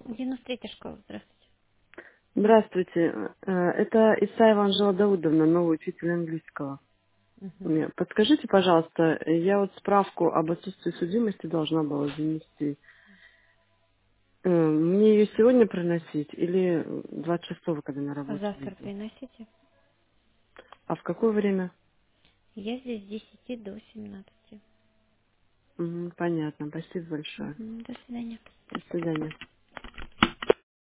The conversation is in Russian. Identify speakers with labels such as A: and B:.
A: 93-я школа, здравствуйте.
B: Здравствуйте. Это Исаева Анжела Даудовна, новый учитель английского.
A: Мгм.
B: Подскажите, пожалуйста, я вот справку об отсутствии судимости должна была занести. Мне ее сегодня приносить или 26-го, когда на работу
A: Завтра
B: выйду?
A: приносите.
B: А в какое время?
A: Я здесь с 10 до 17.
B: Понятно. Спасибо большое.
A: Мгм. До свидания.
B: До свидания.